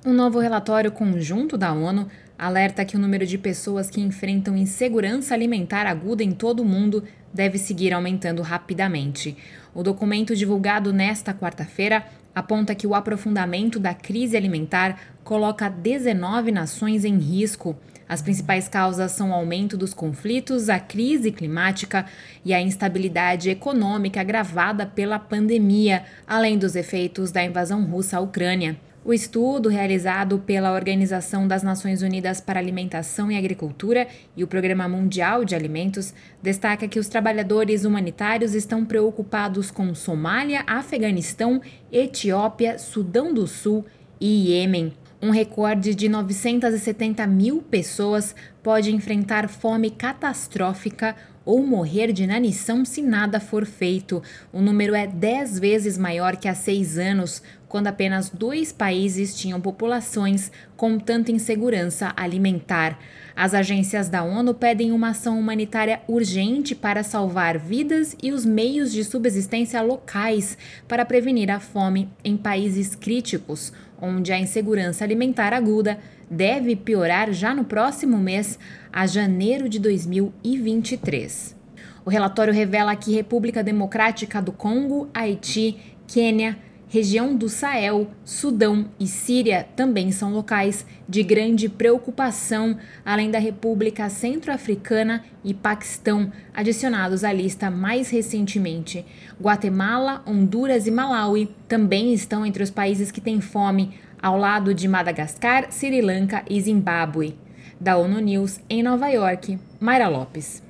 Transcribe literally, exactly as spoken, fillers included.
Um novo relatório conjunto da ONU alerta que o número de pessoas que enfrentam insegurança alimentar aguda em todo o mundo deve seguir aumentando rapidamente. O documento divulgado nesta quarta-feira aponta que o aprofundamento da crise alimentar coloca dezenove nações em risco. As principais causas são o aumento dos conflitos, a crise climática e a instabilidade econômica agravada pela pandemia, além dos efeitos da invasão russa à Ucrânia. O estudo, realizado pela Organização das Nações Unidas para Alimentação e Agricultura e o Programa Mundial de Alimentos, destaca que os trabalhadores humanitários estão preocupados com Somália, Afeganistão, Etiópia, Sudão do Sul e Iêmen. Um recorde de novecentas e setenta mil pessoas pode enfrentar fome catastrófica ou morrer de inanição se nada for feito. O número é dez vezes maior que há seis anos, quando apenas dois países tinham populações com tanta insegurança alimentar. As agências da ONU pedem uma ação humanitária urgente para salvar vidas e os meios de subsistência locais para prevenir a fome em países críticos, onde a insegurança alimentar aguda deve piorar já no próximo mês, a janeiro de dois mil e vinte e três. O relatório revela que República Democrática do Congo, Haiti, Quênia, região do Sahel, Sudão e Síria também são locais de grande preocupação, além da República Centro-Africana e Paquistão, adicionados à lista mais recentemente. Guatemala, Honduras e Malawi também estão entre os países que têm fome, ao lado de Madagascar, Sri Lanka e Zimbábue. Da ONU News, em Nova York, Mayra Lopes.